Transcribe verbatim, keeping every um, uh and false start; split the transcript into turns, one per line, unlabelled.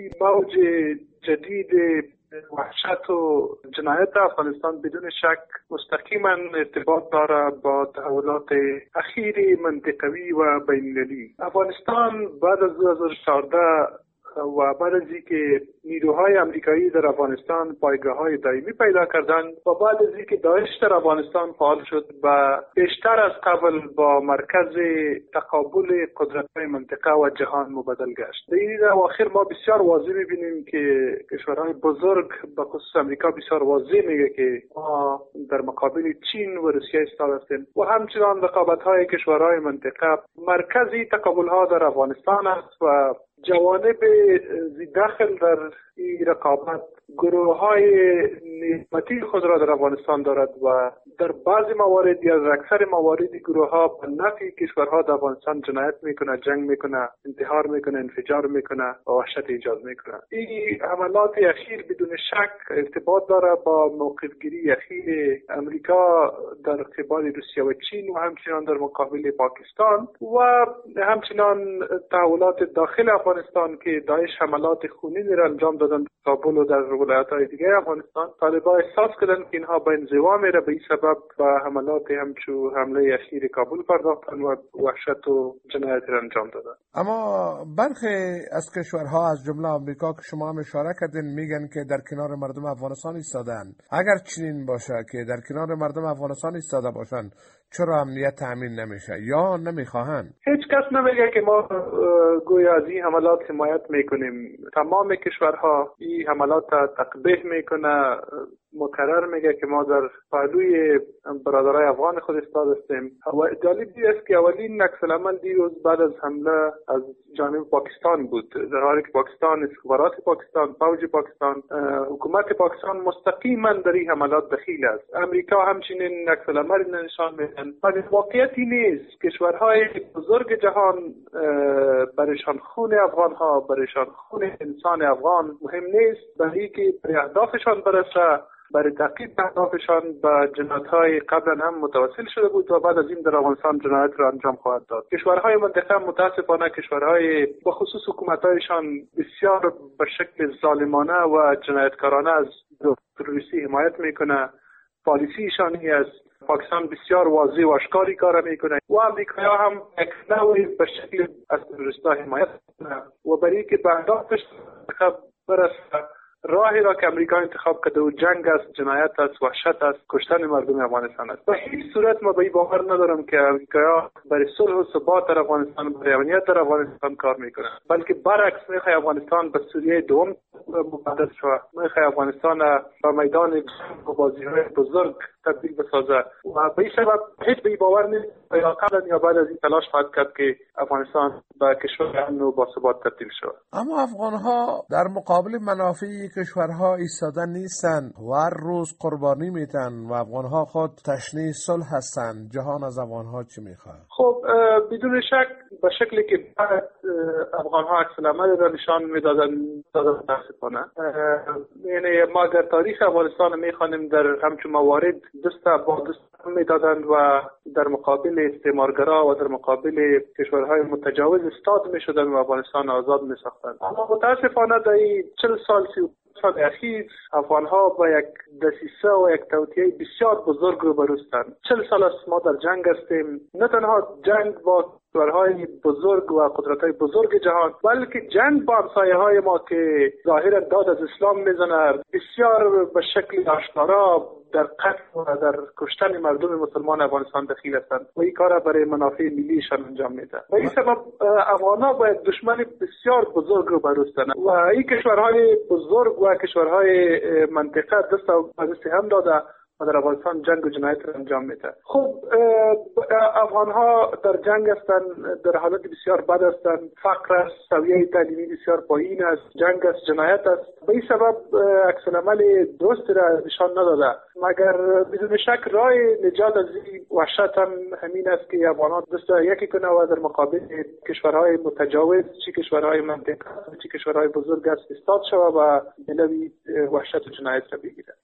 این موج جدید وحشت و جنایت افغانستان بدون شک مستقیما ارتباط داره با تحولات اخیر منطقوی و بین‌المللی. افغانستان بعد از دو هزار و چهارده و بعد از اینکه نیروهای امریکایی در افغانستان پایگاه‌های دائمی پیدا کردند و بعد از اینکه داعش در افغانستان فعال شد و بیشتر از قبل با مرکز تقابل قدرت‌های منطقه و جهان مبادل گشت. در این اواخر ما بسیار واضح می‌بینیم که کشورهای بزرگ به خصوص امریکا بسیار واضح میگه که ما در مقابل چین و روسیه ایستاده هستیم و همچنان رقابت‌های کشورهای منطقه مرکزی تقابل‌ها در افغانستان است و جوانب داخل در این رقابت گروه های نعمتی خود را در افغانستان دارد و در بعضی موارد یا در اکثر موارد گروه ها به نفع کشورها در افغانستان جنایت میکنه، جنگ میکنه، انتحار میکنه، انفجار میکنه و وحشت ایجاد میکنه. این حملات اخیر بدون شک ارتباط داره با موقفگیری اخیر امریکا در قبال روسیه و چین و همچنان در مقابل پاکستان و همچنان تحولات داخل افغانستان که داعش حملات خونین را انجام دادن در کابل و در ولایت‌های دیگه افغانستان. طالبان احساس کردند که اینها به انزوا میره، به این سبب با حملات همچو حمله اخیر کابل پرداختن و وحشت و جنایت را انجام دادن.
اما برخی از کشورها از جمله آمریکا که شما هم اشاره کردین میگن که در کنار مردم افغانستان ایستادن. اگر چنین باشه که در کنار مردم افغانستان ایستاده باشن، چرا امنیت تامین نمیشه یا نمیخواهند؟
هیچ کس نمیگه که ما گویا از این حملات حمایت میکنیم. تمام کشورها این حملات تقبیح میکنه، مکرر میگه که ما در پهلوی برادرای افغان خود ایستاده هستیم. و جالبی است که اولین عکس العمل دیروز بعد از حمله از جانب پاکستان بود، در حالی که پاکستان، استخبارات پاکستان، فوج پاکستان، حکومت پاکستان مستقیما در این حملات دخیل است. امریکا همچنین عکس العمل نشان میدن. ولی واقعیتی نیست. کشورهای بزرگ جهان برایشان خون افغان ها، برایشان خون انسان افغان مهم نیست، برای اینکه به اهدافشان برسه، برای تحقیق اهدافشان به جنایت‌های قبلا هم متوسل شده بود و بعد از این در افغانستان جنایت را انجام خواهد داد. کشورهای منطقه متاسفانه کشورهای به خصوص حکومت‌هایشان بسیار به شکل ظالمانه و جنایتکارانه از تروریستی حمایت میکنه. پالیسیشان است. پاکستان بسیار واضح و آشکاری کار میکنه و امریکا هم یک نوعی به شکل از تروریست‌ها حمایت میکنه و برای که به اهدافش برسه راهی را که امریکا انتخاب کرده و جنگ است، جنایت است، وحشت است، کشتن مردم افغانستان است. به هیچ صورت ما به این باور ندارم که امریکا برای صلح و ثبات در افغانستان، برای امنیت در افغانستان کار میکنه، بلکه برعکس میخواد افغانستان به سوریه دوم مبادل شود، میخواد افغانستان به میدان بازی‌های بزرگ تبدیل بسازه و به این سبب هیچ به این باور نیست یا قبل یا بعد از این تلاش خواهد کرد که افغانستان به کشور امن و با ثبات تبدیل شود.
اما افغان‌ها در مقابل منافع کشورها ایستاده نیستند و هر روز قربانی میتن و افغان‌ها خود تشنه صلح هستند. جهان از افغان‌ها چی میخواد؟
خب بدون شک به شکلی که بعد افغان‌ها عکس العمل را نشان میدادن متاسفانه، یعنی ما در تاریخ افغانستان میخوانیم در همچون موارد دست با دست میدادند و در مقابل استعمارگرا و در مقابل کشورهای متجاوز استاد میشدند و افغانستان آزاد میساختند. اما متاسفانه در چهل سال سال اخیر افغان‌ها با یک دسیسه و یک توطئه بسیار بزرگ روبرو هستند. چهل سال است ما در جنگ هستیم، نه تنها جنگ با کشورهای بزرگ و قدرت‌های بزرگ جهان، بلکه جنگ با همسایه‌های ما که ظاهراً داد از اسلام میزنند، بسیار به شکل آشکارا در قتل و در کشتن مردم مسلمان افغانستان دخیل هستند و این کار برای منافع ملیشان انجام میده. و این سبب افغان‌ها با یک دشمن بسیار بزرگ روبرو هستند و این کشورهای بزرگ و کشورهای منطقه دست و دست هم داده و در افغانستان جنگ و جنایت را انجام میده. خب افغان‌ها در جنگ هستند، در حالت بسیار بد هستند، فقر است، سویه تعلیمی بسیار پایین است، جنگ است، جنایت است. به این سبب عکس العمل درست را نشان نداده. مگر بدون شک راه نجات از این وحشت هم همین است که افغان‌ها دست یکی کنه و در مقابل کشورهای متجاوز، چی کشورهای منطقه، چی کشورهای بزرگ است ایستاد شود و جلوی وحشت و جنایت را بگیره.